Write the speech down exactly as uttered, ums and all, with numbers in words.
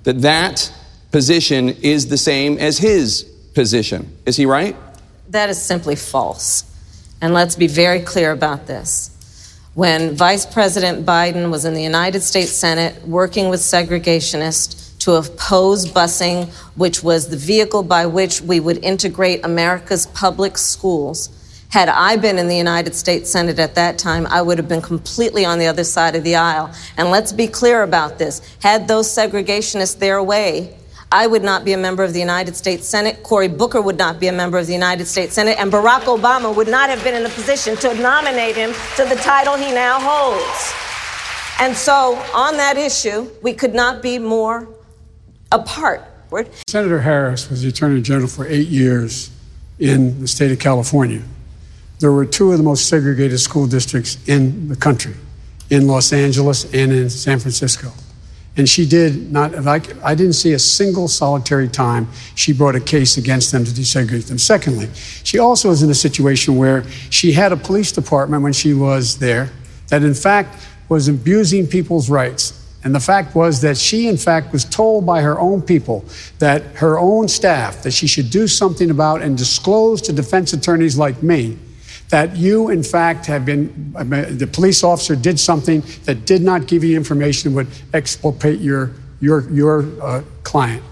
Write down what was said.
that that position is the same as his position. Is he right? That is simply false. And let's be very clear about this. When Vice President Biden was in the United States Senate working with segregationists to oppose busing, which was the vehicle by which we would integrate America's public schools, had I been in the United States Senate at that time, I would have been completely on the other side of the aisle. And let's be clear about this. Had those segregationists their way, I would not be a member of the United States Senate, Cory Booker would not be a member of the United States Senate, and Barack Obama would not have been in a position to nominate him to the title he now holds. And so, on that issue, we could not be more apart. Senator Harris was the Attorney General for eight years in the state of California. There were two of the most segregated school districts in the country, in Los Angeles and in San Francisco. And she did not, like, I didn't see a single solitary time she brought a case against them to desegregate them. Secondly, she also was in a situation where she had a police department when she was there that in fact was abusing people's rights. And the fact was that she, in fact, was told by her own people that her own staff, that she should do something about and disclose to defense attorneys like me that you, in fact, have been, the police officer did something that did not give you information that would exculpate your, your, your uh, client.